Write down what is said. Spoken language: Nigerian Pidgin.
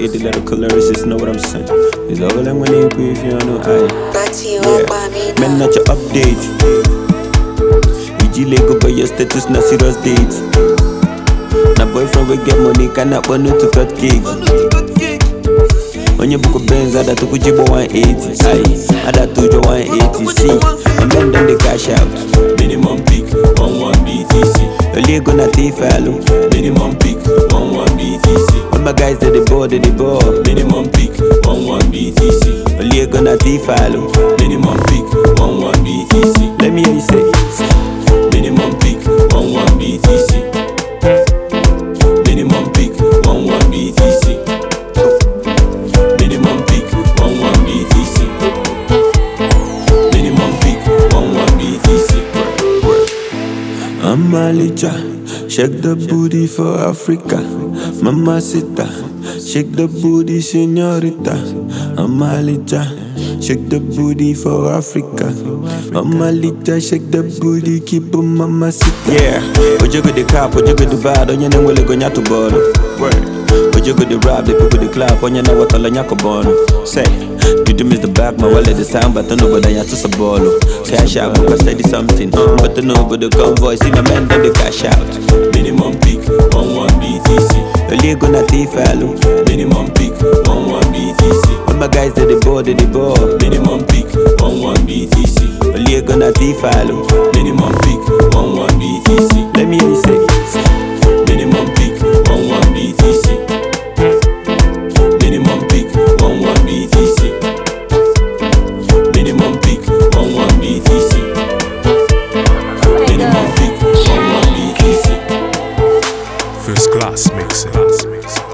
the lyrical lyricist, know what I'm saying? It's all I'm gonna improve if you don't know I. Yeah, man, not your update. EG Lego, but your status not serious date. Now boyfriend will get money, cannot want to cut cake. On your book of Benz, I took Jibo 180. I told you 180. See, and then they cash out. Minimum peak, 11 BTC. Only gonna take follow. Minimum peak, 11 BTC. All my guys they ball, Minimum peak, 11 BTC. Only gonna take follow. Minimum peak, 11 BTC. Let me hear you say. Minimum peak, 11 BTC. Minimum peak, 11 BTC. Minimum peak, 11 BTC. Minimum peak, 11 BTC. I'm Malija, shake the booty for Africa. Mamacita, shake the booty, señorita. I'm Malija, shake the booty for Africa. I'm Malija, shake the booty, keep on mamacita. Yeah, ojo go the cap, ojo go the bad, on your name will go nyato bolo. Ojo go the rap, the people the clap, on your name what all nyako bono. Say, you do miss the back, my wallet the sound, but I know what I have to sabolo. Cash out, go steady something, but I know but the convoy, see my man then they cash out. Minimum peak, 11 BTC. Only gonna take follow. Minimum peak, 11 BTC. All my guys they ball, Minimum peak, 11 BTC. Only gonna take follow. Minimum peak, 11 BTC. Let me hear you say. Minimum peak, 11 BTC. Minimum peak, 11 BTC. Minimum peak, 11 BTC. Minimum peak, 11 BTC. First class mixing.